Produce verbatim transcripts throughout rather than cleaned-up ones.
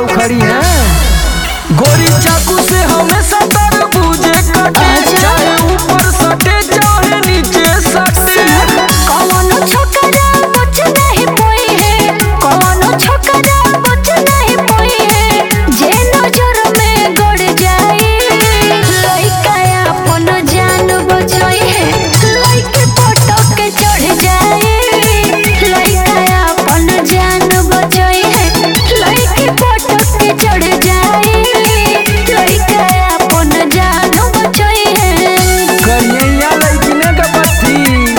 उखड़ी है। गोरी चाकू से हमेशा तरबूजे काटे, चाहे ऊपर सटे चाहे नीचे सटे। कौनो छोकरा बच नहीं पाई है, कौनो छोकरा बच नहीं पाई है, जे नजर में गड़ जाए। लइका अपन जान बचाई है, लइके पटक के चढ़ जाए। लइका अपन जान बचाई है, लइके पटक के चढ़ जाए। लइका अपन जान बचाई है। करिया लइकने का पट्टी।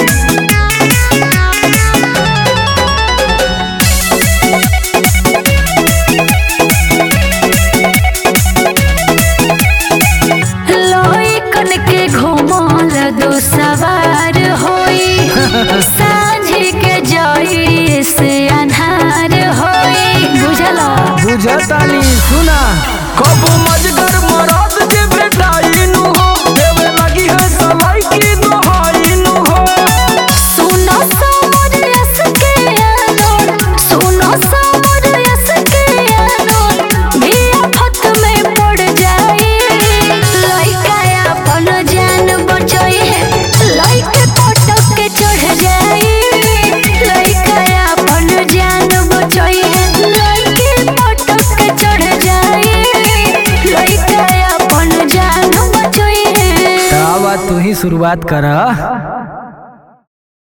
लइकन के घुमल दो सवार होई, सांझ के जाई से अन्हार होई। बुझला बुझतानी सुना, कब मजगर मरद जे बेटाई नु हो, देवे लगी है सलाई की दोहाई नु हो। सुनो समर रस के आनोर, सुनो समर रस के आनोर, भी आफत में पड़ जाए। लइका अपन जान बचाई है, लइके पटक के चढ़ जाए। लइका अपन जान बचाई है, लइके पटक के चढ़ जाए। लइका अपन जान बचाई है। तू ही शुरुआत कर।